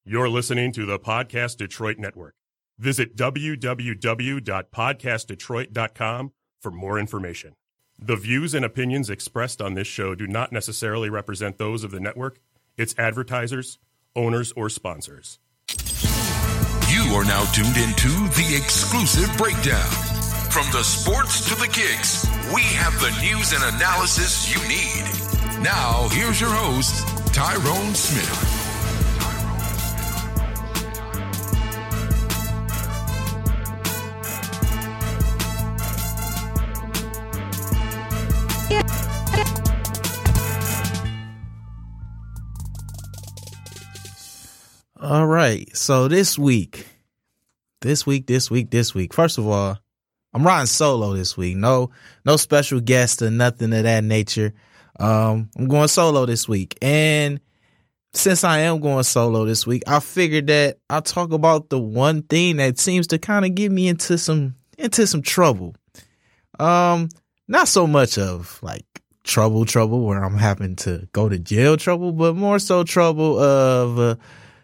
You're listening to the Podcast Detroit Network. Visit www.podcastdetroit.com for more information. The views and opinions expressed on this show do not necessarily represent those of the network, its advertisers, owners, or sponsors. You are now tuned into The Exclusive Breakdown. From the sports to the kicks, we have the news and analysis you need. Now, here's your host, Tyrone Smith. All right. So this week. First of all, I'm riding solo this week. No special guest or nothing of that nature. I'm going solo this week. And since I am going solo this week, I figured that I'll talk about the one thing that seems to kind of get me into some trouble. Not so much of like trouble where I'm having to go to jail trouble, but more so trouble of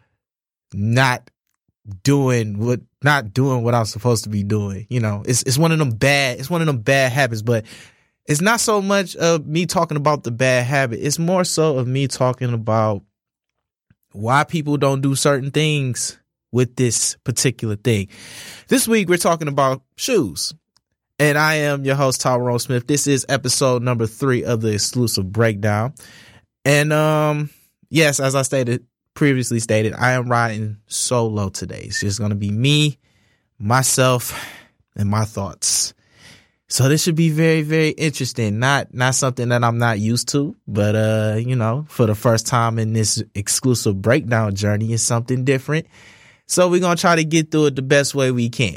not doing what I'm supposed to be doing. You know, it's one of them bad habits, but it's not so much of me talking about the bad habit. It's more so of me talking about why people don't do certain things with this particular thing. This week, we're talking about shoes. And I am your host, Tyrone Smith. This is episode number 3 of the Exclusive Breakdown. And yes, as I previously stated, I am riding solo today. It's just going to be me, myself, and my thoughts. So this should be very, very interesting. Not something that I'm not used to, but for the first time in this exclusive breakdown journey, it's something different. So we're going to try to get through it the best way we can.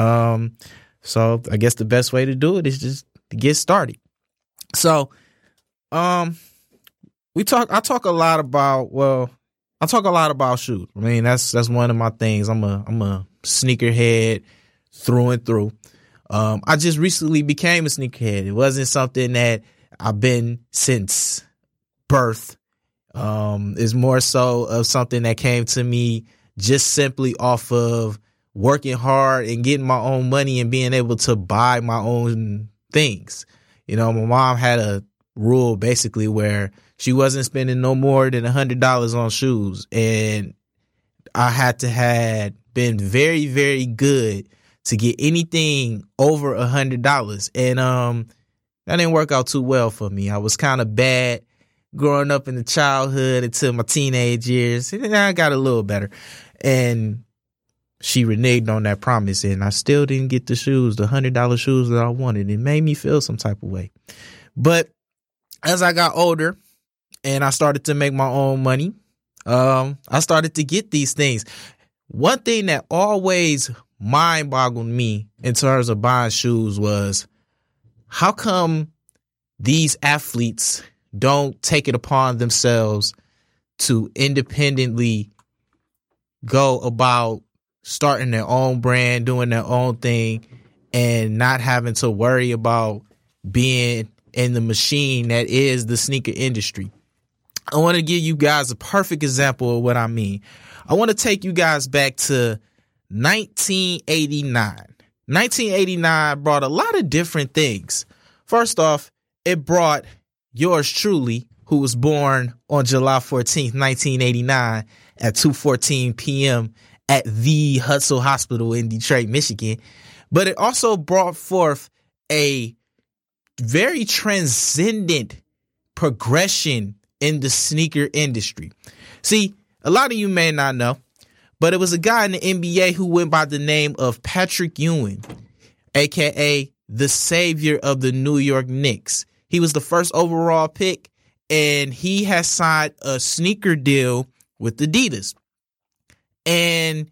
So I guess the best way to do it is just to get started. So I talk a lot about shoes. I mean, that's one of my things. I'm a sneakerhead through and through. I just recently became a sneakerhead. It wasn't something that I've been since birth. It's more so of something that came to me just simply off of working hard and getting my own money and being able to buy my own things. You know, my mom had a rule basically where she wasn't spending no more than $100 on shoes. And I had to had been very, very good to get anything over $100. And that didn't work out too well for me. I was kind of bad growing up in the childhood until my teenage years. And then I got a little better. And she reneged on that promise. And I still didn't get the $100 shoes that I wanted. It made me feel some type of way. But as I got older, and I started to make my own money, I started to get these things. One thing that always mind-boggled me in terms of buying shoes was, how come these athletes don't take it upon themselves to independently go about starting their own brand, doing their own thing, and not having to worry about being in the machine that is the sneaker industry? I want to give you guys a perfect example of what I mean. I want to take you guys back to 1989. 1989 brought a lot of different things. First off, it brought yours truly, who was born on July 14th, 1989 at 2:14 p.m. at the Hutzel Hospital in Detroit, Michigan. But it also brought forth a very transcendent progression in the sneaker industry. See, a lot of you may not know, but it was a guy in the NBA who went by the name of Patrick Ewing, aka the savior of the New York Knicks. He was the first overall pick, and he has signed a sneaker deal with Adidas. And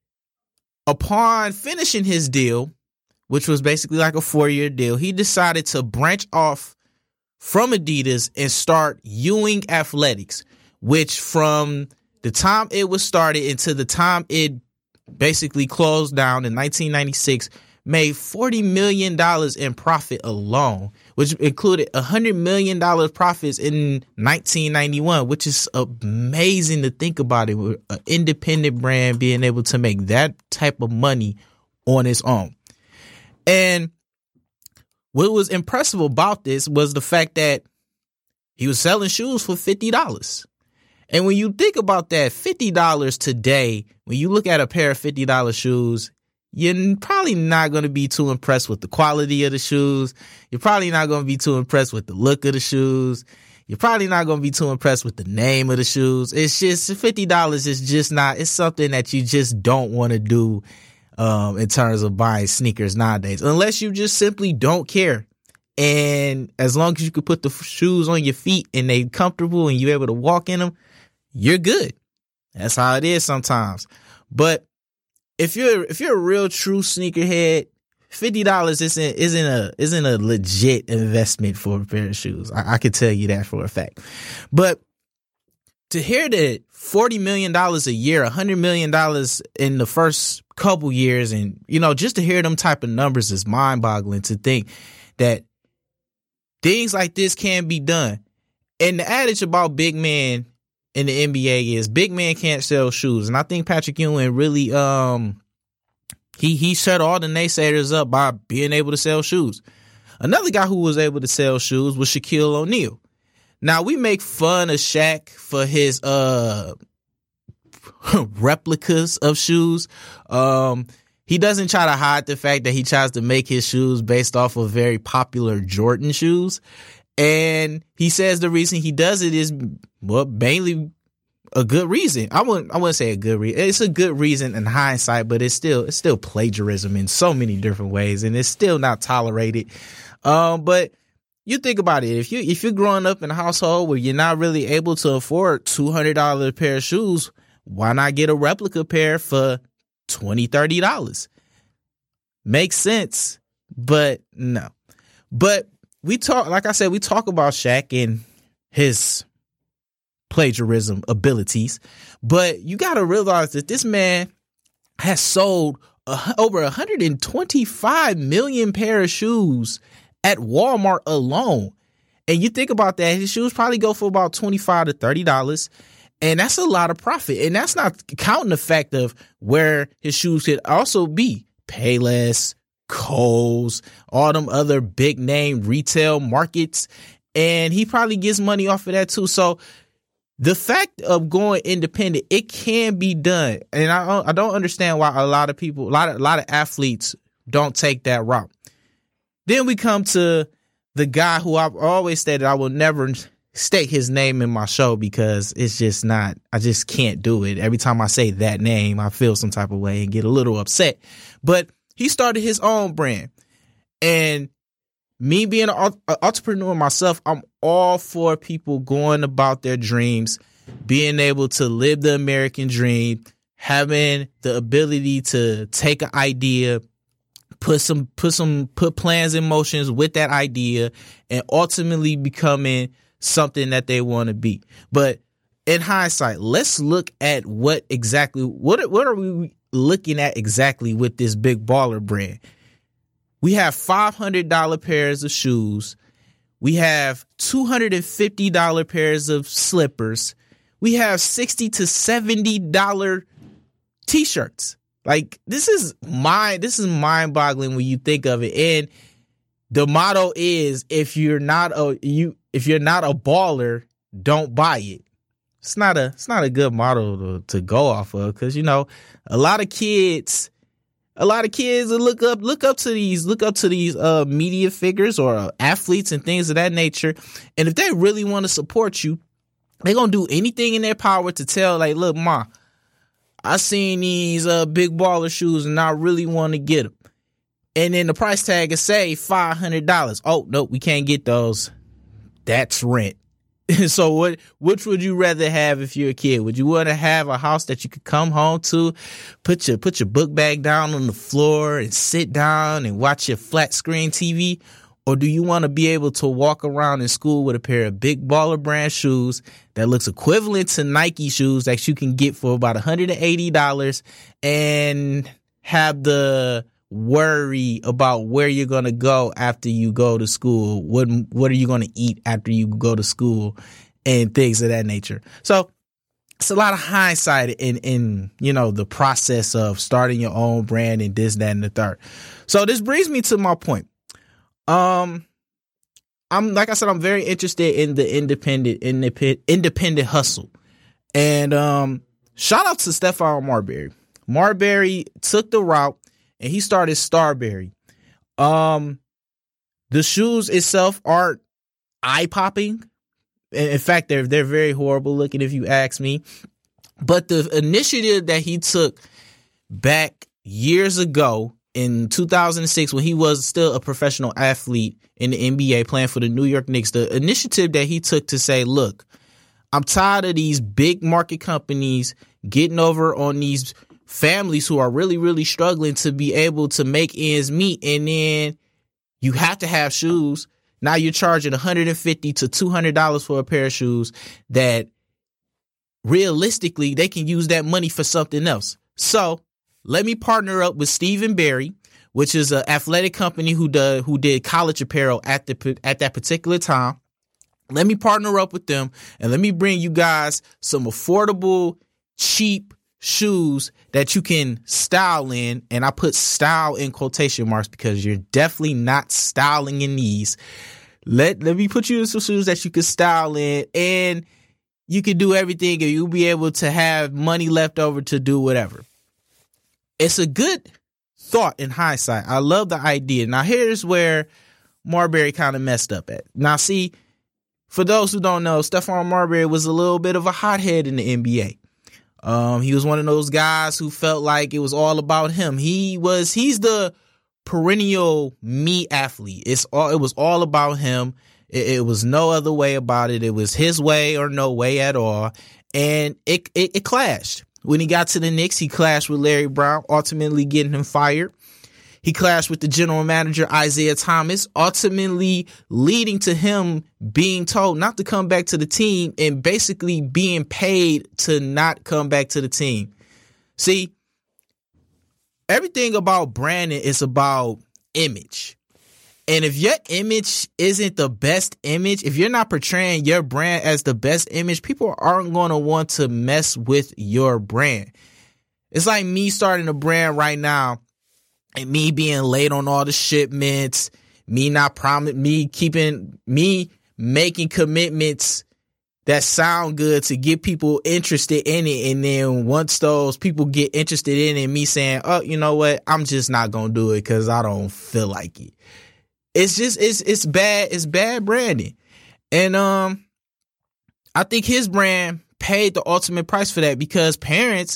upon finishing his deal, which was basically like a 4-year deal, he decided to branch off from Adidas and start Ewing Athletics, which from the time it was started until the time it basically closed down in 1996, made $40 million in profit alone, which included $100 million profits in 1991, which is amazing to think about it. With an independent brand being able to make that type of money on its own. And what was impressive about this was the fact that he was selling shoes for $50. And when you think about that, $50 today, when you look at a pair of $50 shoes, you're probably not going to be too impressed with the quality of the shoes. You're probably not going to be too impressed with the look of the shoes. You're probably not going to be too impressed with the name of the shoes. It's just $50 is just not, it's something that you just don't want to do in terms of buying sneakers nowadays, unless you just simply don't care. And as long as you can put the shoes on your feet and they comfortable and you're able to walk in them, you're good. That's how it is sometimes. But if you're a real true sneakerhead, $50 isn't a legit investment for a pair of shoes. I can tell you that for a fact. But to hear that $40 million a year, $100 million in the first couple years, and just to hear them type of numbers is mind-boggling. To think that things like this can be done. And the adage about big men in the NBA is big men can't sell shoes. And I think Patrick Ewing really, he shut all the naysayers up by being able to sell shoes. Another guy who was able to sell shoes was Shaquille O'Neal. Now, we make fun of Shaq for his replicas of shoes. He doesn't try to hide the fact that he tries to make his shoes based off of very popular Jordan shoes. And he says the reason he does it is, well, mainly a good reason. I wouldn't say a good reason. It's a good reason in hindsight, but it's still plagiarism in so many different ways, and it's still not tolerated. But you think about it. If you're growing up in a household where you're not really able to afford $200 pair of shoes, why not get a replica pair for $20, $30? Makes sense, but no. But we talk about Shaq and his plagiarism abilities, but you got to realize that this man has sold over 125 million pair of shoes at Walmart alone. And you think about that, his shoes probably go for about $25 to $30. And that's a lot of profit. And that's not counting the fact of where his shoes could also be. Payless, Kohl's, all them other big name retail markets. And he probably gets money off of that too. So the fact of going independent, it can be done. And I don't understand why a lot of people, a lot of athletes don't take that route. Then we come to the guy who I've always stated I will never state his name in my show because it's just not, I just can't do it. Every time I say that name, I feel some type of way and get a little upset. But he started his own brand. And me being an entrepreneur myself, I'm all for people going about their dreams, being able to live the American dream, having the ability to take an idea, put plans in motions with that idea, and ultimately becoming something that they want to be. But in hindsight, let's look at what are we looking at exactly with this Big Baller brand. We have $500 pairs of shoes. We have $250 pairs of slippers. We have $60 to $70 t-shirts. Like this is mind-boggling when you think of it. And the motto is if you're not a baller, don't buy it. It's not a good motto to go off of, because a lot of kids look up to these media figures or athletes and things of that nature. And if they really want to support you, they're going to do anything in their power to tell, like, look, Ma, I seen these Big Baller shoes and I really want to get them. And then the price tag is say $500. Oh, no, we can't get those. That's rent. So which would you rather have if you're a kid? Would you want to have a house that you could come home to, put your book bag down on the floor and sit down and watch your flat screen TV? Or do you want to be able to walk around in school with a pair of Big Baller brand shoes that looks equivalent to Nike shoes that you can get for about $180 and have the worry about where you're going to go after you go to school. What are you going to eat after you go to school and things of that nature. So it's a lot of hindsight in the process of starting your own brand and this, that, and the third. So this brings me to my point. I'm like I said, I'm very interested in the independent hustle. And shout out to Stephon Marbury. Marbury took the route and he started Starbury. The shoes itself aren't eye-popping. In fact, they're very horrible looking if you ask me. But the initiative that he took back years ago in 2006 when he was still a professional athlete in the NBA playing for the New York Knicks, the initiative that he took to say, look, I'm tired of these big market companies getting over on these families who are really, really struggling to be able to make ends meet. And then you have to have shoes. Now you're charging $150 to $200 for a pair of shoes that realistically they can use that money for something else. So let me partner up with Stephen Barry, which is an athletic company who did college apparel at that particular time. Let me partner up with them and let me bring you guys some affordable, cheap shoes that you can style in. And I put style in quotation marks because you're definitely not styling in these. Let me put you in some shoes that you can style in and you can do everything and you'll be able to have money left over to do whatever. It's a good thought in hindsight. I love the idea. Now here's where Marbury kind of messed up at. Now see, for those who don't know, Stephon Marbury was a little bit of a hothead in the NBA. He was one of those guys who felt like it was all about him. He's the perennial me athlete. It was all about him. It was no other way about it. It was his way or no way at all. And it clashed. When he got to the Knicks, he clashed with Larry Brown, ultimately getting him fired. He clashed with the general manager, Isaiah Thomas, ultimately leading to him being told not to come back to the team and basically being paid to not come back to the team. See, everything about branding is about image. And if your image isn't the best image, if you're not portraying your brand as the best image, people aren't going to want to mess with your brand. It's like me starting a brand right now and me being late on all the shipments, me making commitments that sound good to get people interested in it. And then once those people get interested in it, me saying, oh, you know what? I'm just not going to do it because I don't feel like it. It's just, it's bad. It's bad branding. And, I think his brand paid the ultimate price for that because parents,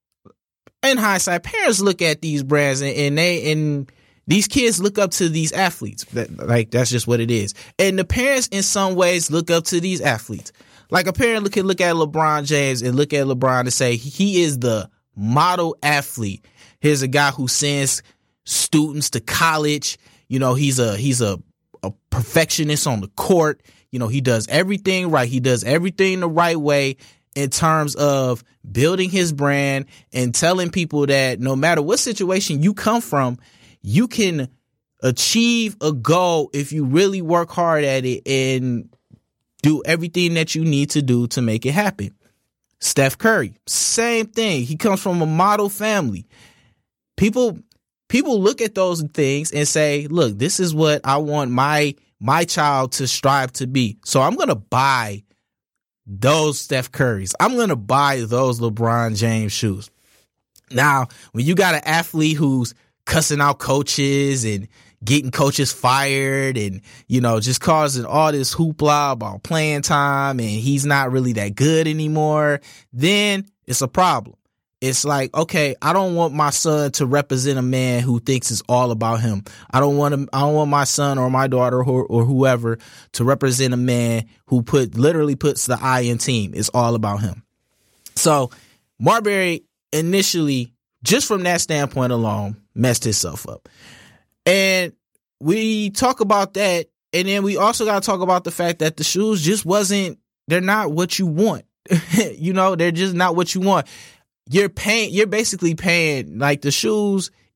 in hindsight, parents look at these brands and these kids look up to these athletes. That's just what it is. And the parents in some ways look up to these athletes. Like a parent can look at LeBron James and look at LeBron and say, he is the model athlete. Here's a guy who sends students to college. You know, he's a perfectionist on the court. You know, he does everything right. He does everything the right way in terms of building his brand and telling people that no matter what situation you come from, you can achieve a goal if you really work hard at it and do everything that you need to do to make it happen. Steph Curry, same thing. He comes from a model family. People look at those things and say, look, this is what I want my child to strive to be. So I'm going to buy those Steph Currys. I'm going to buy those LeBron James shoes. Now, when you got an athlete who's cussing out coaches and getting coaches fired and, you know, just causing all this hoopla about playing time and he's not really that good anymore, then it's a problem. It's like, okay, I don't want my son to represent a man who thinks it's all about him. I don't want my son or my daughter or whoever to represent a man who literally puts the I in team. It's all about him. So Marbury initially, just from that standpoint alone, messed himself up. And we talk about that. And then we also got to talk about the fact that the shoes just they're not what you want. You know, they're just not what you want. You're basically paying, like, the shoes,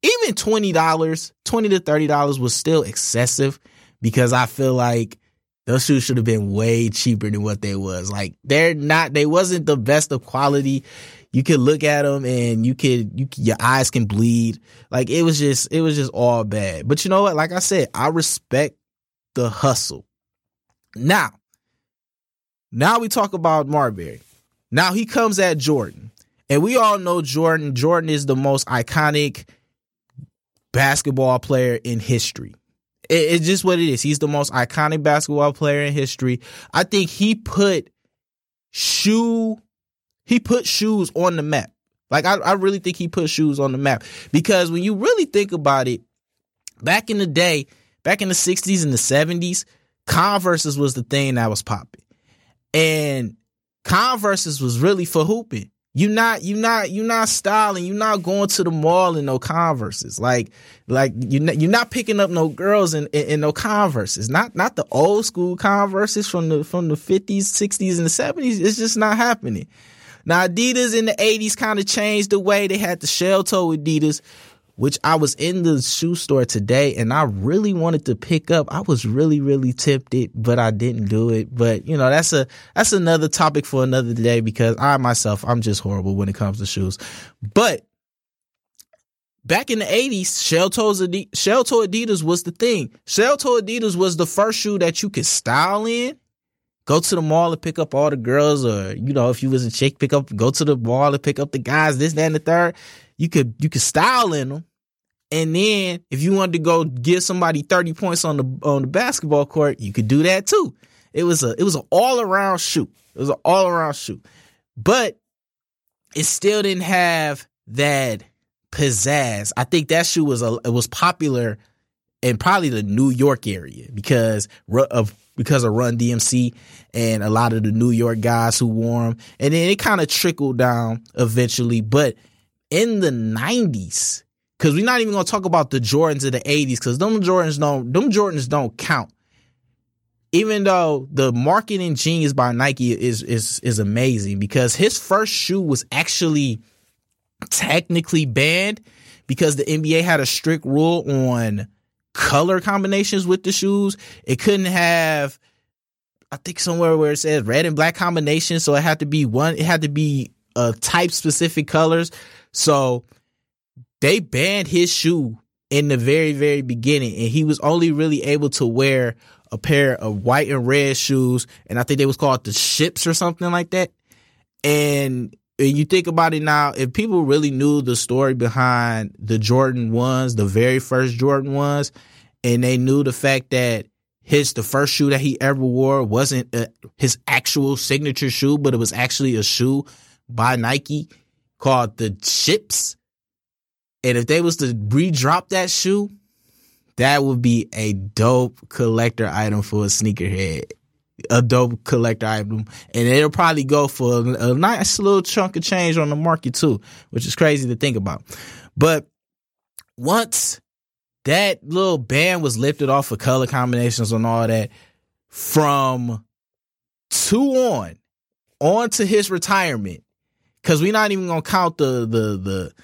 even $20, $20 to $30 was still excessive because I feel like those shoes should have been way cheaper than what they was. Like they wasn't the best of quality. You could look at them and your eyes can bleed. Like it was just all bad. But you know what? Like I said, I respect the hustle. Now we talk about Marbury. Now he comes at Jordan. And we all know Jordan. Jordan is the most iconic basketball player in history. It's just what it is. He's the most iconic basketball player in history. I think he put shoes on the map. Like I really think he put shoes on the map because when you really think about it, back in the day, back in the 60s and the 70s, Converses was the thing that was popping. And Converses was really for hooping. You're not styling. You're not going to the mall in no Converses. Like you're not picking up no girls in no Converses. Not the old school Converses from the 50s, 60s, and the 70s. It's just not happening. Now Adidas in the 80s kind of changed the way they had the shell toe Adidas, which I was in the shoe store today and I really wanted to pick up. I was really, really tempted, but I didn't do it. But you know, that's another topic for another day because I'm just horrible when it comes to shoes. But back in the 80s, shell toe Adidas was the thing. Shell toe Adidas was the first shoe that you could style in. Go to the mall and pick up all the girls, or you know, if you was a chick, go to the mall and pick up the guys, this, that, and the third. You could style in them, and then if you wanted to go give somebody 30 points on the basketball court, you could do that too. It was an all around shoe. It was an all around shoe, but it still didn't have that pizzazz. I think that shoe was popular in probably the New York area because of Run DMC and a lot of the New York guys who wore them, and then it kind of trickled down eventually, but. In the 90s, because we're not even going to talk about the Jordans of the 80s, because them Jordans don't count. Even though the marketing genius by Nike is amazing, because his first shoe was actually technically banned because the NBA had a strict rule on color combinations with the shoes. It couldn't have, I think somewhere where it says red and black combinations, so it had to be type specific colors. So they banned his shoe in the very, very beginning, and he was only really able to wear a pair of white and red shoes, and I think they was called the Ships or something like that. And you think about it now, if people really knew the story behind the Jordan 1s, the very first Jordan 1s, and they knew the fact that the first shoe that he ever wore wasn't his actual signature shoe, but it was actually a shoe by Nike called the Ships. And if they was to re-drop that shoe, that would be a dope collector item for a sneakerhead. A dope collector item. And it'll probably go for a nice little chunk of change on the market too, which is crazy to think about. But once that little ban was lifted off of color combinations and all that, from 2 on to his retirement, because we're not even gonna count the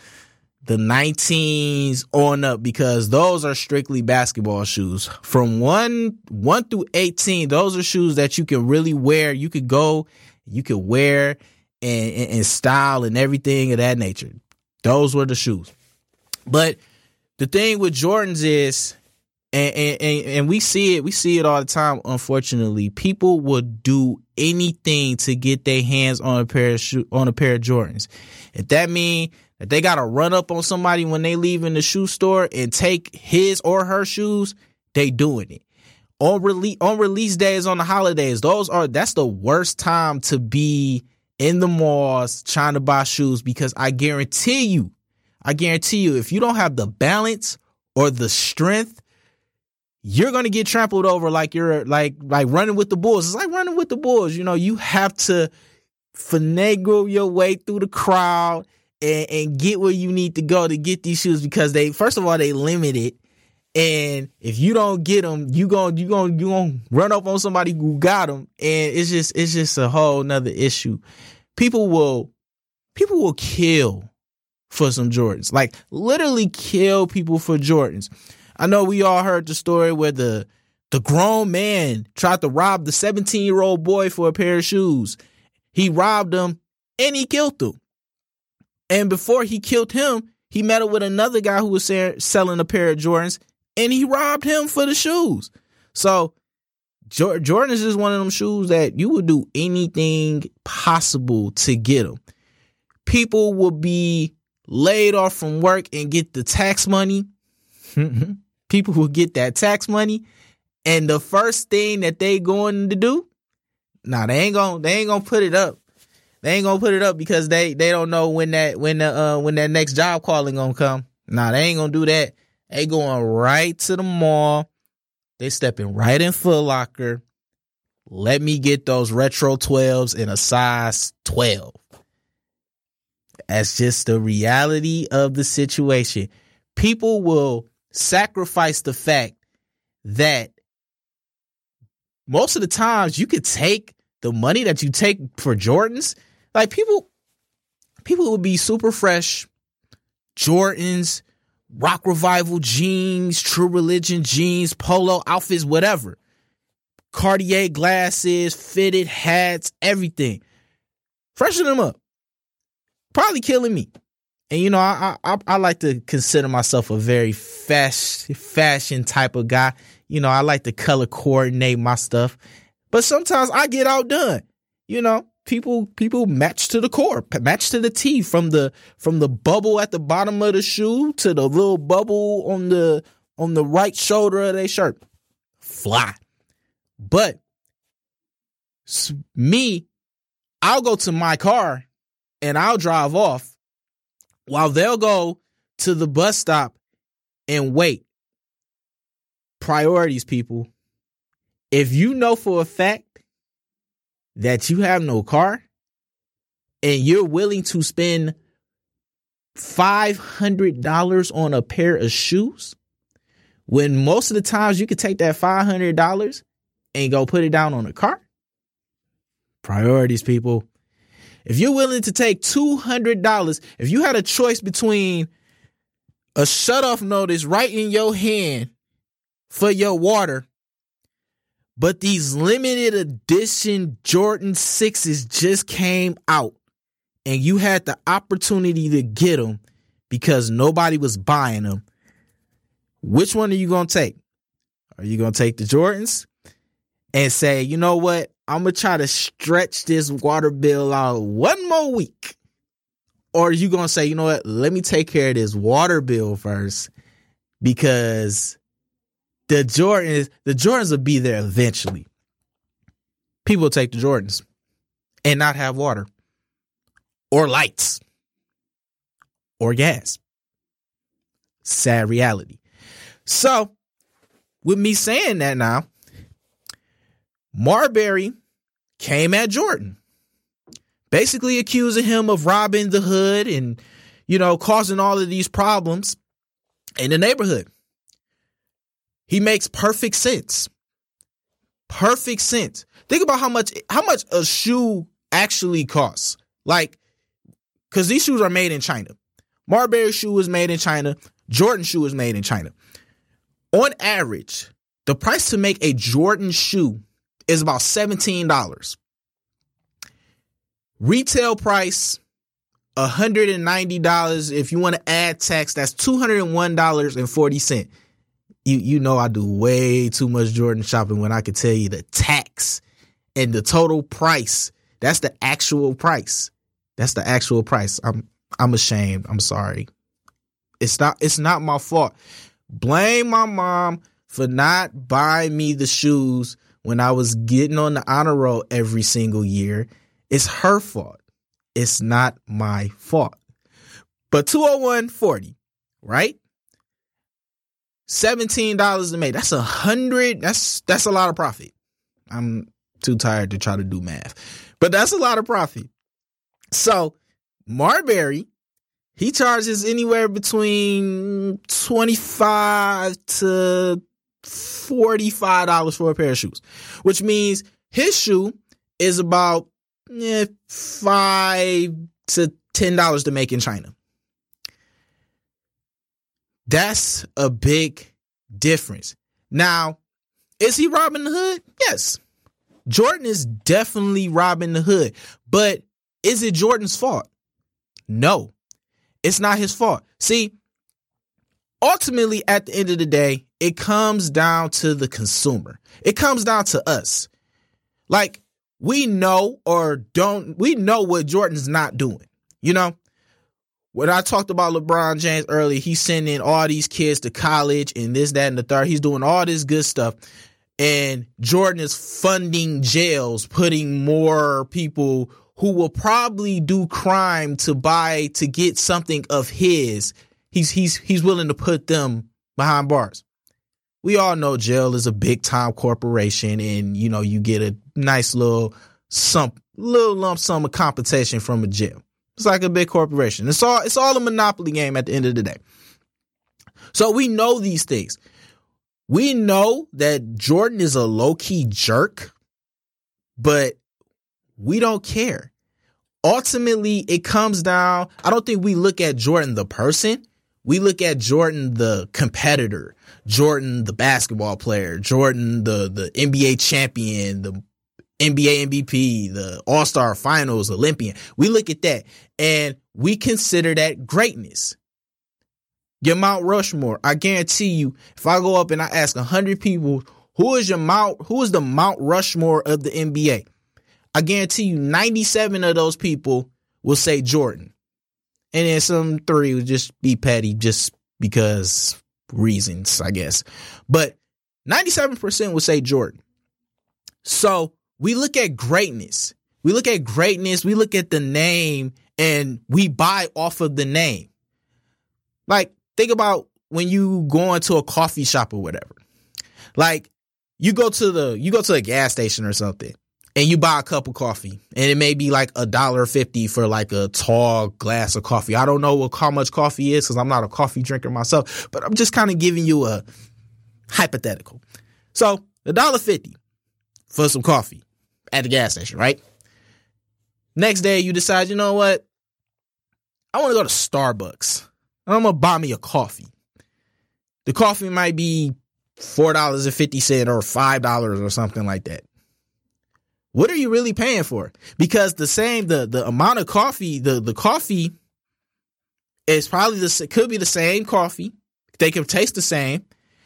19s on up, because those are strictly basketball shoes. From 1 through 18, those are shoes that you can really wear. You could wear and style and everything of that nature. Those were the shoes. But the thing with Jordans is, and we see it all the time, unfortunately, people would do anything to get their hands on a pair of Jordans. If that means that they got to run up on somebody when they leave in the shoe store and take his or her shoes, they doing it. On release days, on the holidays, that's the worst time to be in the malls trying to buy shoes, because I guarantee you, if you don't have the balance or the strength, you're going to get trampled over like you're like running with the bulls. It's like running with the bulls. You know, you have to finagle your way through the crowd and get where you need to go to get these shoes, because first of all, they limited. And if you don't get them, you gonna run up on somebody who got them. And it's just a whole nother issue. People will kill for some Jordans. Like, literally kill people for Jordans. I know we all heard the story where the grown man tried to rob the 17-year-old boy for a pair of shoes. He robbed him and he killed him. And before he killed him, he met up with another guy who was selling a pair of Jordans, and he robbed him for the shoes. So Jordans is one of them shoes that you would do anything possible to get them. People will be laid off from work and get the tax money. People will get that tax money, and the first thing that they going to do, they ain't gonna put it up. They ain't gonna put it up because they don't know when that next job calling gonna come. They ain't gonna do that. They going right to the mall. They stepping right in Foot Locker. Let me get those retro 12s in a size 12. That's just the reality of the situation. People will sacrifice the fact that most of the times you could take the money that you take for Jordans. Like, people would be super fresh Jordans, Rock Revival jeans, True Religion jeans, polo outfits, whatever. Cartier glasses, fitted hats, everything. Freshen them up. Probably killing me. And, I like to consider myself a very fashion type of guy. I like to color coordinate my stuff. But sometimes I get outdone. People match to the core, match to the T, from the bubble at the bottom of the shoe to the little bubble on the right shoulder of their shirt. Fly. But me, I'll go to my car and I'll drive off while they'll go to the bus stop and wait. Priorities, people. If you know for a fact that you have no car and you're willing to spend $500 on a pair of shoes, when most of the times you could take that $500 and go put it down on a car. Priorities, people. If you're willing to take $200, if you had a choice between a shutoff notice right in your hand for your water, but these limited edition Jordan 6s just came out and you had the opportunity to get them because nobody was buying them, which one are you going to take? Are you going to take the Jordans and say, you know what? I'm going to try to stretch this water bill out one more week. Or are you going to say, you know what? Let me take care of this water bill first because the Jordans will be there eventually. People take the Jordans and not have water or lights or gas. Sad reality. So, with me saying that now, Marbury came at Jordan, basically accusing him of robbing the hood and, causing all of these problems in the neighborhood. He makes perfect sense. Perfect sense. Think about how much a shoe actually costs. Like, because these shoes are made in China. Marbury shoe is made in China. Jordan shoe is made in China. On average, the price to make a Jordan shoe is about $17. Retail price, $190. If you want to add tax, that's $201.40. You know I do way too much Jordan shopping when I can tell you the tax and the total price. That's the actual price. That's the actual price. I'm ashamed. I'm sorry. It's not my fault. Blame my mom for not buying me the shoes when I was getting on the honor roll every single year. It's her fault. It's not my fault. But $201.40, right? $17 to make. That's $100. That's a lot of profit. I'm too tired to try to do math, but that's a lot of profit. So Marbury, he charges anywhere between $25 to $45 for a pair of shoes, which means his shoe is about $5 to $10 to make in China. That's a big difference. Now, is he robbing the hood? Yes. Jordan is definitely robbing the hood. But is it Jordan's fault? No, it's not his fault. See, ultimately, at the end of the day, it comes down to the consumer. It comes down to us. Like, we know what Jordan's not doing. You know, when I talked about LeBron James earlier, he's sending all these kids to college and this, that, and the third. He's doing all this good stuff. And Jordan is funding jails, putting more people who will probably do crime to get something of his. He's willing to put them behind bars. We all know jail is a big time corporation, and you know you get a nice little lump sum of compensation from a jail. It's like a big corporation. It's all a monopoly game at the end of the day. So we know these things. We know that Jordan is a low-key jerk, but we don't care. Ultimately, it comes down, I don't think we look at Jordan the person. We look at Jordan the competitor, Jordan the basketball player, Jordan the NBA champion, the NBA MVP, the All-Star Finals Olympian. We look at that and we consider that greatness. Your Mount Rushmore, I guarantee you, if I go up and I ask 100 people, who is the Mount Rushmore of the NBA? I guarantee you 97 of those people will say Jordan. And then some 3 would just be petty just because reasons, I guess. But 97% would say Jordan. So we look at greatness. We look at the name, and we buy off of the name. Like, think about when you go into a coffee shop or whatever. Like, you go to a gas station or something, and you buy a cup of coffee, and it may be like $1.50 for like a tall glass of coffee. I don't know how much coffee is because I'm not a coffee drinker myself, but I'm just kind of giving you a hypothetical. So $1.50 for some coffee at the gas station, right? Next day, you decide, you know what? I want to go to Starbucks. I'm going to buy me a coffee. The coffee might be $4.50 or $5 or something like that. What are you really paying for? Because the amount of coffee, the coffee is probably could be the same coffee. They can taste the same.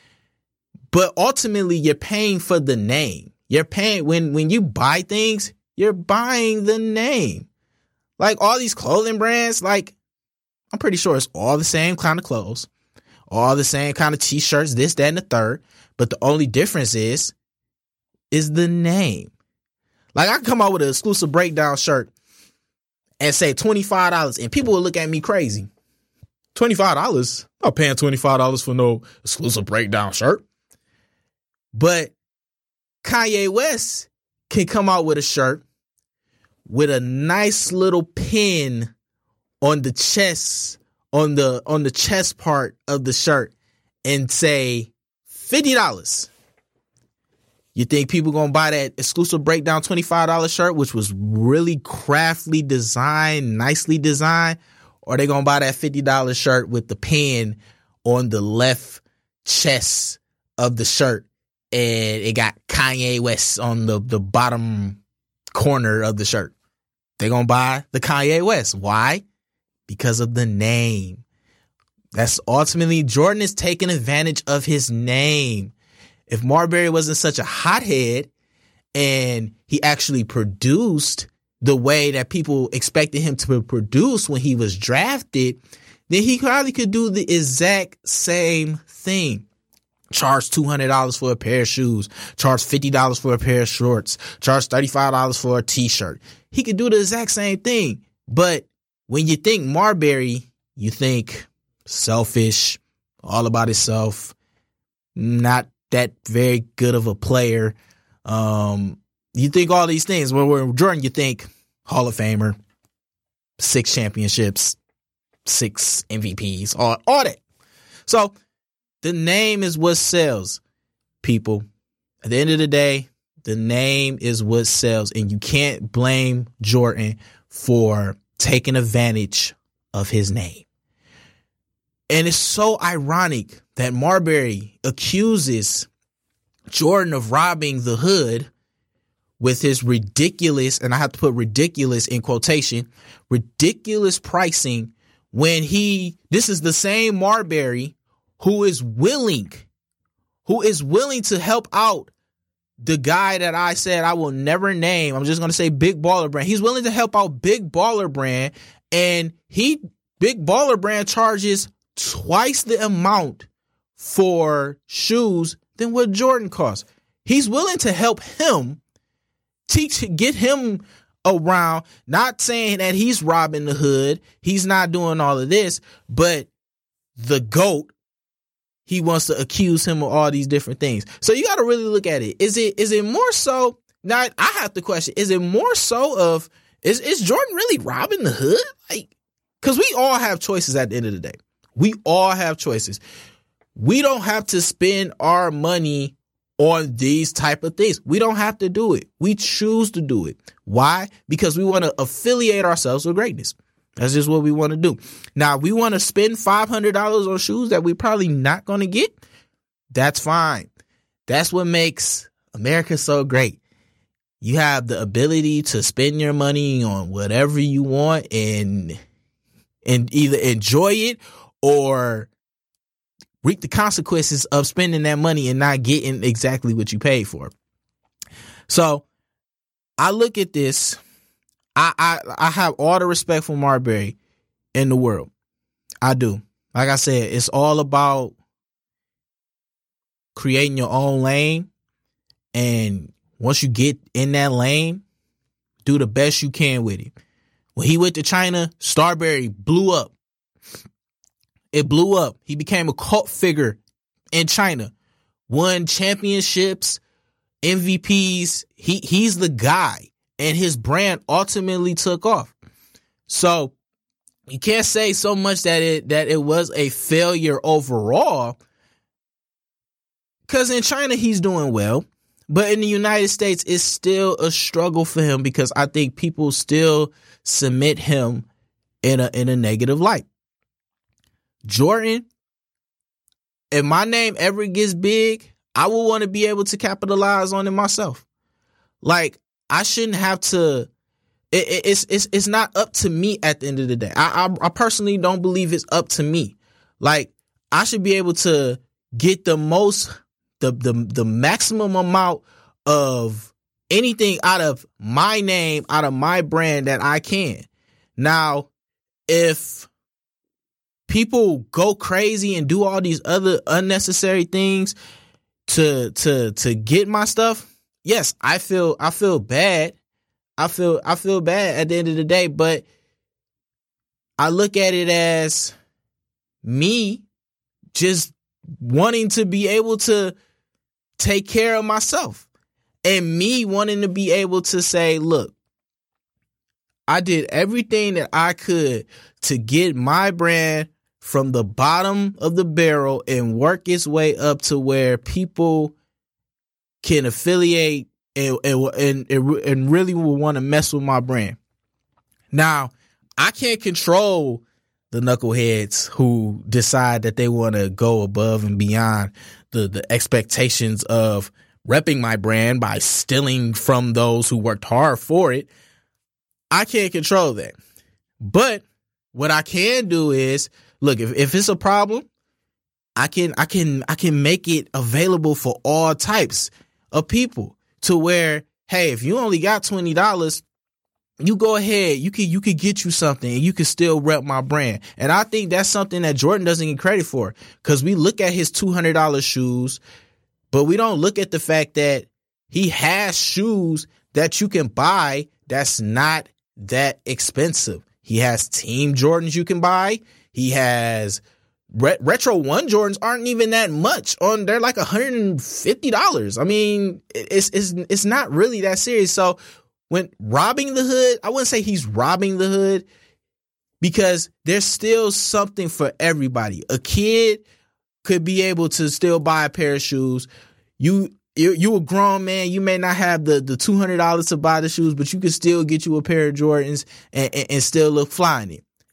But ultimately, you're paying for the name. You're paying when you buy things, you're buying the name. Like all these clothing brands, like I'm pretty sure it's all the same kind of clothes, all the same kind of t-shirts, this, that, and the third. But the only difference is the name. Like I can come out with an exclusive breakdown shirt and say $25 and people will look at me crazy. $25? I'm not paying $25 for no exclusive breakdown shirt. But Kanye West can come out with a shirt with a nice little pin on the chest, on the chest part of the shirt and say $50. You think people gonna buy that exclusive breakdown $25 shirt, which was really craftily designed, nicely designed, or they gonna buy that $50 shirt with the pin on the left chest of the shirt and it got Kanye West on the bottom corner of the shirt? They gonna buy the Kanye West. Why? Because of the name. That's ultimately Jordan is taking advantage of his name. If Marbury wasn't such a hothead and he actually produced the way that people expected him to produce when he was drafted, then he probably could do the exact same thing. Charge $200 for a pair of shoes, charge $50 for a pair of shorts, charge $35 for a t-shirt. He could do the exact same thing. But when you think Marbury, you think selfish, all about himself, not that very good of a player. You think all these things. When Jordan, you think Hall of Famer, 6 championships, 6 MVPs, all that. So the name is what sells, people. At the end of the day, the name is what sells. And you can't blame Jordan for taking advantage of his name. And it's so ironic that Marbury accuses Jordan of robbing the hood with his ridiculous, and I have to put ridiculous in quotation, ridiculous pricing when this is the same Marbury who is willing to help out the guy that I said I will never name. I'm just going to say Big Baller Brand. He's willing to help out Big Baller Brand, and Big Baller Brand charges twice the amount for shoes than what Jordan costs. He's willing to help him, get him around, not saying that he's robbing the hood. He's not doing all of this, but the GOAT, he wants to accuse him of all these different things. So you got to really look at it. Is it more so? Now I have to question, is it more so of, is Jordan really robbing the hood? Like, cause we all have choices at the end of the day. We all have choices. We don't have to spend our money on these type of things. We don't have to do it. We choose to do it. Why? Because we want to affiliate ourselves with greatness. That's just what we want to do. Now, we want to spend $500 on shoes that we're probably not going to get. That's fine. That's what makes America so great. You have the ability to spend your money on whatever you want and either enjoy it or reap the consequences of spending that money and not getting exactly what you paid for. So I look at this. I have all the respect for Marbury in the world. I do. Like I said, it's all about creating your own lane. And once you get in that lane, do the best you can with it. When he went to China, Starbury blew up. It blew up. He became a cult figure in China. Won championships, MVPs. He's the guy. And his brand ultimately took off. So you can't say so much that it was a failure overall. Because in China, he's doing well. But in the United States, it's still a struggle for him because I think people still submit him in a negative light. Jordan, if my name ever gets big, I will want to be able to capitalize on it myself. Like, I shouldn't have to. It's not up to me at the end of the day. I personally don't believe it's up to me. Like, I should be able to get the maximum amount of anything out of my name, out of my brand that I can. Now, if people go crazy and do all these other unnecessary things to get my stuff, yes, I feel bad. I feel bad at the end of the day, but I look at it as me just wanting to be able to take care of myself and me wanting to be able to say, look, I did everything that I could to get my brand from the bottom of the barrel and work its way up to where people can affiliate and really will want to mess with my brand. Now, I can't control the knuckleheads who decide that they want to go above and beyond the expectations of repping my brand by stealing from those who worked hard for it. I can't control that. But what I can do is, look, if it's a problem, I can make it available for all types of people to where, hey, if you only got $20, you go ahead, you could get you something and you can still rep my brand. And I think that's something that Jordan doesn't get credit for, because we look at his $200 shoes, but we don't look at the fact that he has shoes that you can buy that's not that expensive. He has Team Jordans you can buy. He has Retro 1 Jordans aren't even that much. They're like $150. I mean, it's not really that serious. So when robbing the hood, I wouldn't say he's robbing the hood, because there's still something for everybody. A kid could be able to still buy a pair of shoes. You a grown man, you may not have the $200 to buy the shoes, but you can still get you a pair of Jordans and still look fly in it.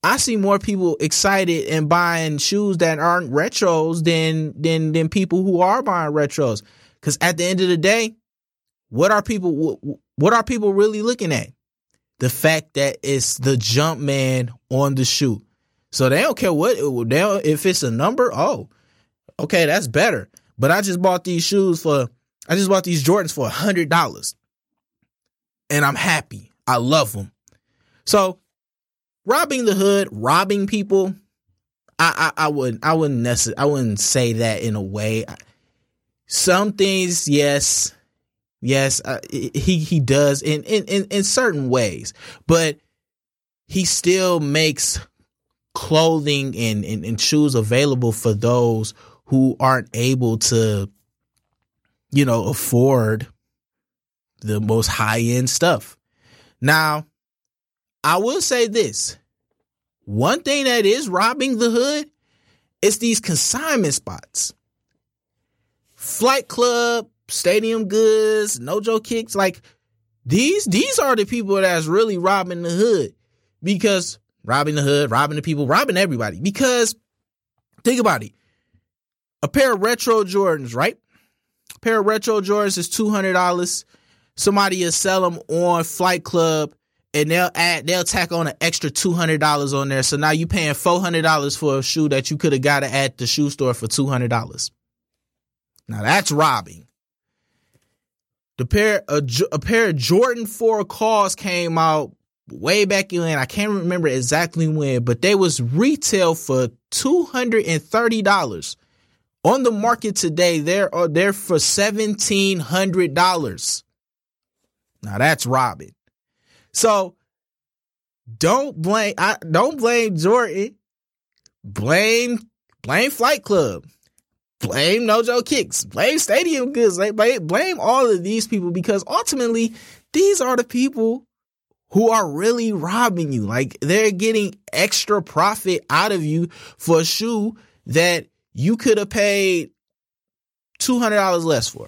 I see more people excited and buying shoes that aren't retros than people who are buying retros. Because at the end of the day, what are people really looking at? The fact that it's the Jumpman on the shoe. So they don't care if it's a number. Oh, okay, that's better. But I just bought these Jordans for $100, and I'm happy. I love them. So robbing the hood, robbing people, I wouldn't say that in a way. Some things, yes, he does in certain ways, but he still makes clothing and shoes available for those who aren't able to, afford the most high-end stuff. Now, I will say this. One thing that is robbing the hood is these consignment spots. Flight Club, Stadium Goods, No Joke Kicks, like these are the people that's really robbing the hood. Because robbing the hood, robbing the people, robbing everybody. Because think about it. A pair of retro Jordans, right? A pair of retro Jordans is $200. Somebody will sell them on Flight Club, and they'll tack on an extra $200 on there. So now you paying $400 for a shoe that you could have got at the shoe store for $200. Now that's robbing. A pair of Jordan 4 Calls came out way back in, I can't remember exactly when, but they was retail for $230. On the market today, they're for $1,700. Now that's robbing. So don't blame Jordan. Blame Flight Club. Blame No Joke Kicks. Blame Stadium Goods. Blame all of these people, because ultimately these are the people who are really robbing you. Like, they're getting extra profit out of you for a shoe that you could have paid $200 less for.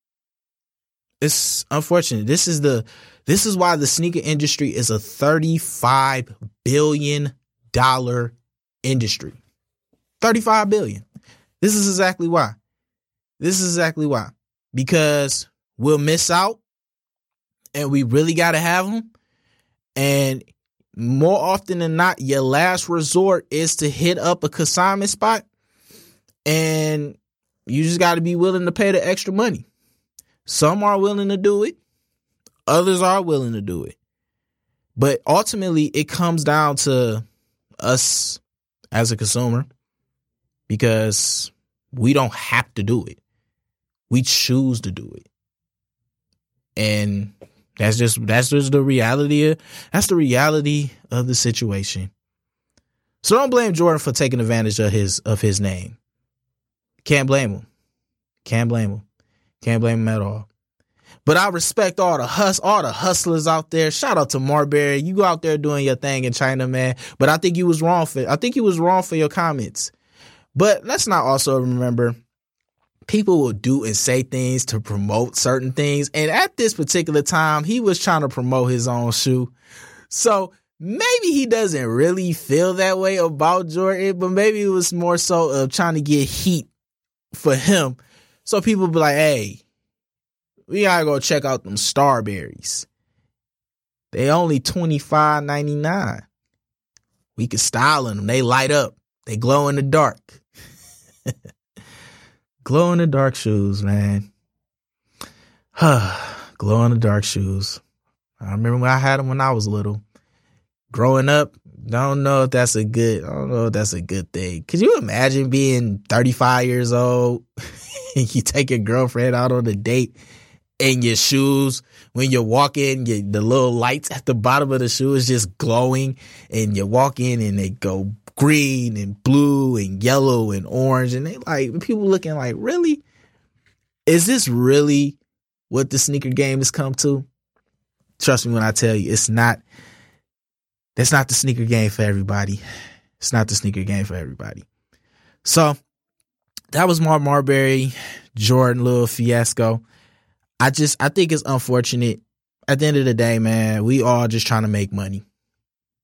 It's unfortunate. This is why the sneaker industry is a $35 billion industry. $35 billion. This is exactly why. Because we'll miss out, and we really got to have them. And more often than not, your last resort is to hit up a consignment spot, and you just got to be willing to pay the extra money. Some are willing to do it. Others are willing to do it. But ultimately, it comes down to us as a consumer, because we don't have to do it. We choose to do it. And that's just the reality of the situation. So don't blame Jordan for taking advantage of his name. Can't blame him. Can't blame him at all. But I respect all the hustlers out there. Shout out to Marbury. You go out there doing your thing in China, man. But I think you was wrong for your comments. But let's not also remember, people will do and say things to promote certain things. And at this particular time, he was trying to promote his own shoe. So maybe he doesn't really feel that way about Jordan, but maybe it was more so of trying to get heat for him. So people be like, hey, we gotta go check out them Starberries. They only $25.99. We can style in them. They light up. They glow in the dark. Glow in the dark shoes, man. Glow in the dark shoes. I remember when I had them when I was little. Growing up, I don't know if that's a good thing. Could you imagine being 35 years old and you take your girlfriend out on a date and your shoes, when you're walking, the little lights at the bottom of the shoe is just glowing, and you walk in and they go green and blue and yellow and orange, and they like, people looking like, really? Is this really what the sneaker game has come to? Trust me when I tell you, that's not the sneaker game for everybody. It's not the sneaker game for everybody. So that was Marbury Jordan little fiasco. I think it's unfortunate. At the end of the day, man, we all just trying to make money.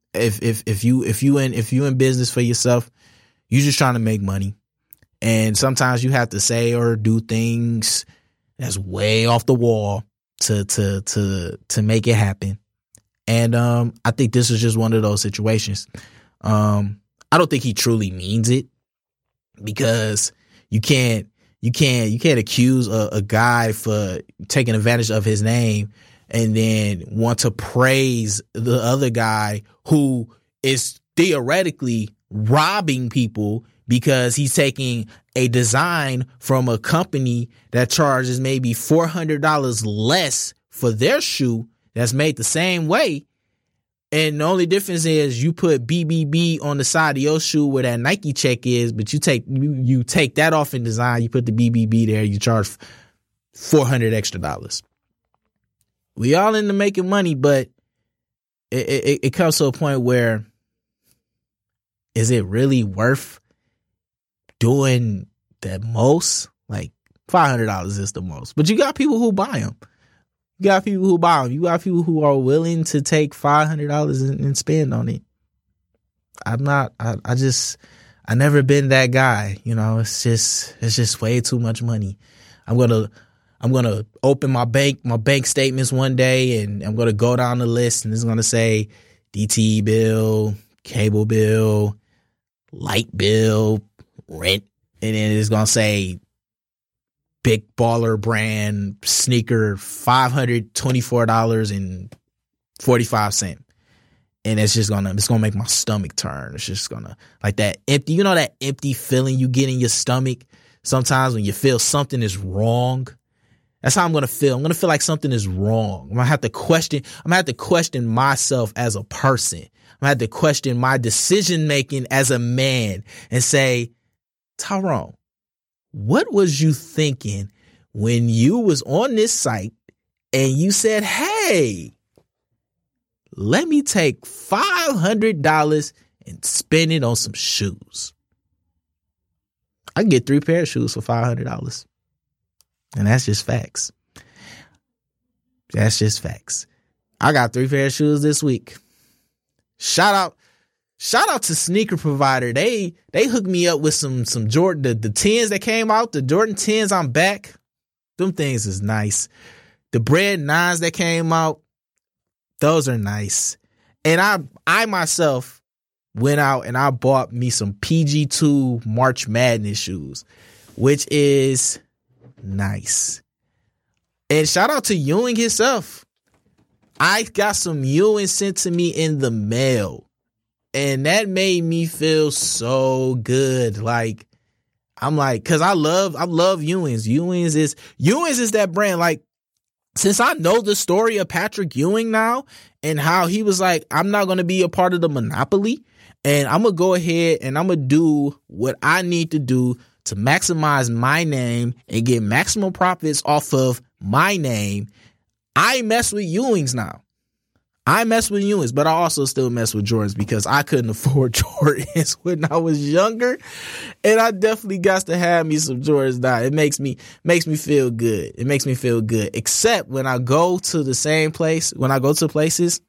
if you in business for yourself, you're just trying to make money. And sometimes you have to say or do things that's way off the wall to make it happen. And I think this is just one of those situations. I don't think he truly means it, because you can't accuse a guy for taking advantage of his name and then want to praise the other guy who is theoretically robbing people because he's taking a design from a company that charges maybe $400 less for their shoe that's made the same way. And the only difference is you put BBB on the side of your shoe where that Nike check is, but you take that off in design, you put the BBB there, you charge $400 extra. We all into making money, but it comes to a point where, is it really worth doing the most? Like $500 is the most, but you got people who buy them. You got people who buy them. You got people who are willing to take $500 and spend on it. I'm not. I never been that guy. You know, it's just way too much money. I'm gonna open my bank statements one day, and I'm gonna go down the list, and it's gonna say DTE bill, cable bill, light bill, rent, and then it's gonna say Big Baller brand sneaker, $524.45. And it's gonna make my stomach turn. It's just gonna, like, that empty, you know, that empty feeling you get in your stomach sometimes when you feel something is wrong. That's how I'm gonna feel. I'm gonna feel like something is wrong. I'm gonna have to question myself as a person. I'm gonna have to question my decision making as a man and say, Tyrone, what was you thinking when you was on this site and you said, hey, let me take $500 and spend it on some shoes? I can get 3 pair of shoes for $500. And that's just facts. That's just facts. I got 3 pair of shoes this week. Shout out to Sneaker Provider. They hooked me up with some Jordan, the 10s that came out, the Jordan 10s. I'm back. Them things is nice. The Bread 9s that came out, those are nice. And I myself went out and I bought me some PG2 March Madness shoes, which is nice. And shout out to Ewing himself. I got some Ewing sent to me in the mail. And that made me feel so good. Like, I'm like, cause I love Ewings. Ewings is that brand. Like, since I know the story of Patrick Ewing now and how he was like, I'm not going to be a part of the monopoly, and I'm going to go ahead and I'm going to do what I need to do to maximize my name and get maximum profits off of my name. I mess with Ewings now. I mess with Ewings, but I also still mess with Jordans because I couldn't afford Jordans when I was younger, and I definitely got to have me some Jordans now. It makes me feel good. It makes me feel good. Except when I go to the same place, when I go to places,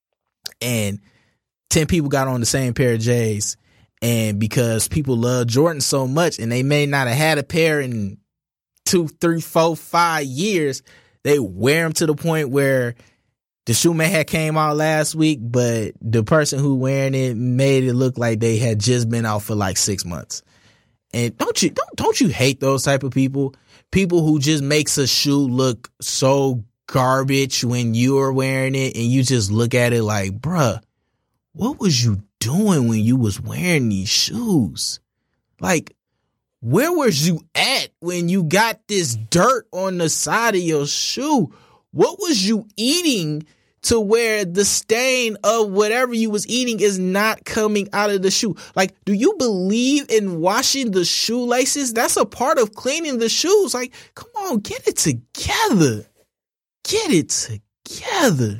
and 10 people got on the same pair of J's, and because people love Jordan so much, and they may not have had a pair in 2, 3, 4, 5 years, they wear them to the point where the shoe may have came out last week, but the person who wearing it made it look like they had just been out for like 6 months. And don't you hate those type of people? People who just makes a shoe look so garbage when you're wearing it, and you just look at it like, bruh, what was you doing when you was wearing these shoes? Like, where was you at when you got this dirt on the side of your shoe? What was you eating to where the stain of whatever you was eating is not coming out of the shoe? Like, do you believe in washing the shoelaces? That's a part of cleaning the shoes. Like, come on, get it together. Get it together.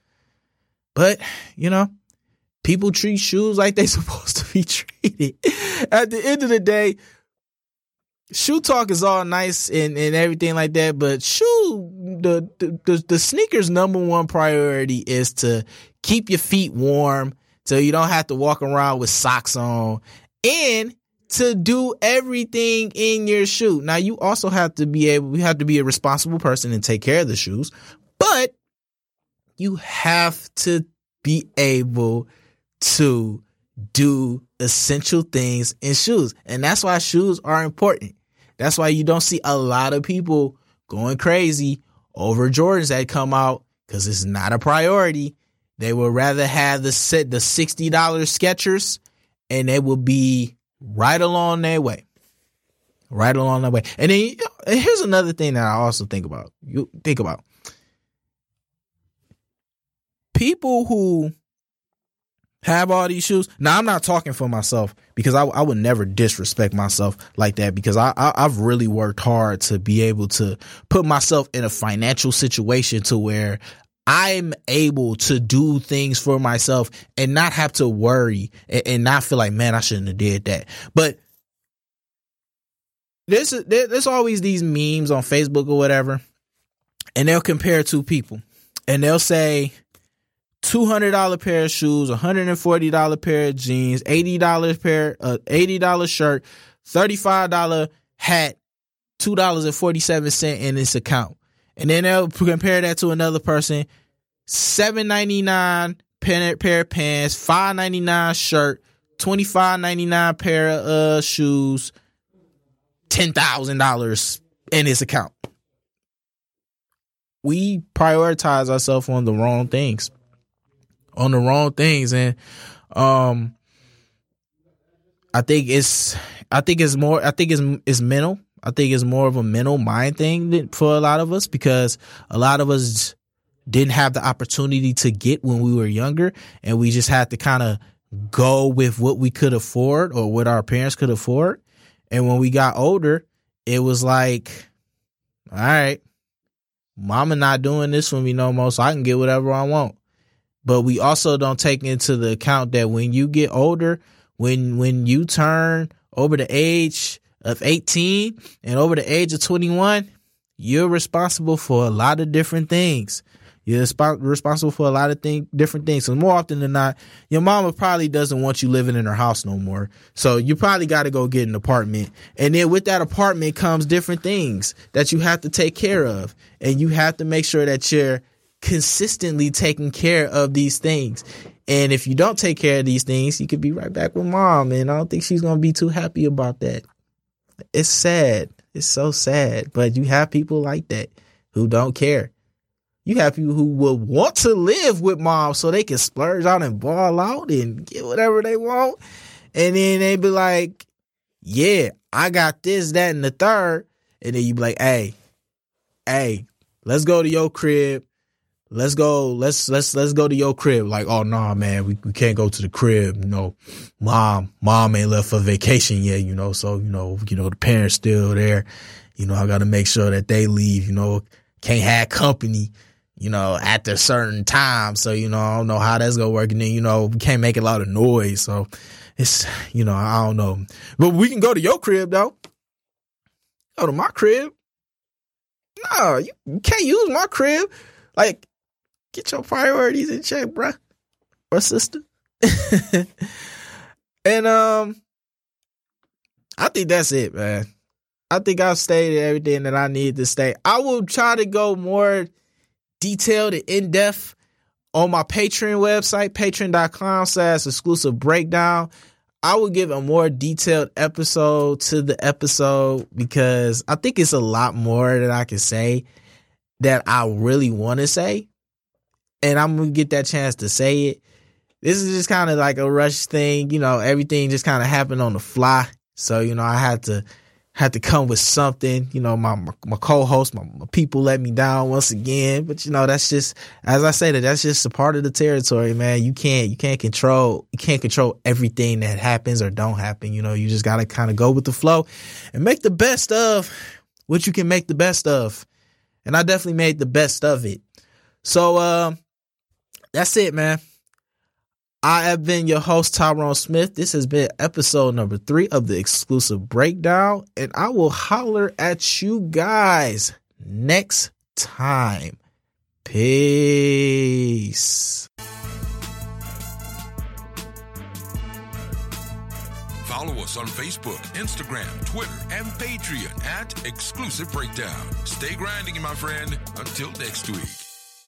But, you know, people treat shoes like they're supposed to be treated. At the end of the day, shoe talk is all nice and everything like that, but the sneakers' number one priority is to keep your feet warm, so you don't have to walk around with socks on, and to do everything in your shoe. Now, you also have to be a responsible person and take care of the shoes, but you have to be able to do essential things in shoes. And that's why shoes are important. That's why you don't see a lot of people going crazy over Jordans that come out, because it's not a priority. They would rather have the $60 Skechers, and they will be right along their way. Right along their way. And then here's another thing that I also think about. You think about people who have all these shoes. Now, I'm not talking for myself, because I would never disrespect myself like that, because I've really worked hard to be able to put myself in a financial situation to where I'm able to do things for myself and not have to worry and not feel like, man, I shouldn't have did that. But there's always these memes on Facebook or whatever, and they'll compare two people, and they'll say $200 pair of shoes, $140 pair of jeans, $80 shirt, $35 hat, $2.47 in this account. And then they'll compare that to another person, $7.99 pair of pants, $5.99 shirt, $25.99 pair of shoes, $10,000 in his account. We prioritize ourselves on the wrong things. And I think it's mental. I think it's more of a mental mind thing for a lot of us, because a lot of us didn't have the opportunity to get when we were younger, and we just had to kind of go with what we could afford or what our parents could afford. And when we got older, it was like, all right, mama not doing this for me no more, so I can get whatever I want. But we also don't take into the account that when you get older, when you turn over the age of 18 and over the age of 21, you're responsible for a lot of different things. You're responsible for a lot of different things. So more often than not, your mama probably doesn't want you living in her house no more. So you probably got to go get an apartment. And then with that apartment comes different things that you have to take care of. And you have to make sure that you're consistently taking care of these things. And if you don't take care of these things, you could be right back with mom. And I don't think she's going to be too happy about that. It's sad. It's so sad. But you have people like that who don't care. You have people who will want to live with mom so they can splurge out and ball out and get whatever they want. And then they be like, yeah, I got this, that, and the third. And then you be like, hey, let's go to your crib. Let's go to your crib. Like, oh, nah, man, we can't go to the crib. You know, mom ain't left for vacation yet, you know, so, the parents still there. I got to make sure that they leave, can't have company, at a certain time. So, I don't know how that's going to work. And then, we can't make a lot of noise. So it's, I don't know. But we can go to your crib, though. Go to my crib. No, you can't use my crib. Like, get your priorities in check, bruh or sister. And I think that's it, man. I think I've stated everything that I need to state. I will try to go more detailed and in-depth on my Patreon website, patreon.com/exclusive breakdown. I will give a more detailed episode to the episode, because I think it's a lot more that I can say that I really want to say, and I'm going to get that chance to say it. This is just kind of like a rush thing. Everything just kind of happened on the fly. So, I had to come with something. My co-host, my people let me down once again. But, that's just, as I say, that's just a part of the territory, man. You can't control everything that happens or don't happen. You just got to kind of go with the flow and make the best of what you can make the best of. And I definitely made the best of it. So that's it, man. I have been your host, Tyrone Smith. This has been episode number 3 of the Exclusive Breakdown. And I will holler at you guys next time. Peace. Follow us on Facebook, Instagram, Twitter, and Patreon at Exclusive Breakdown. Stay grinding, my friend. Until next week.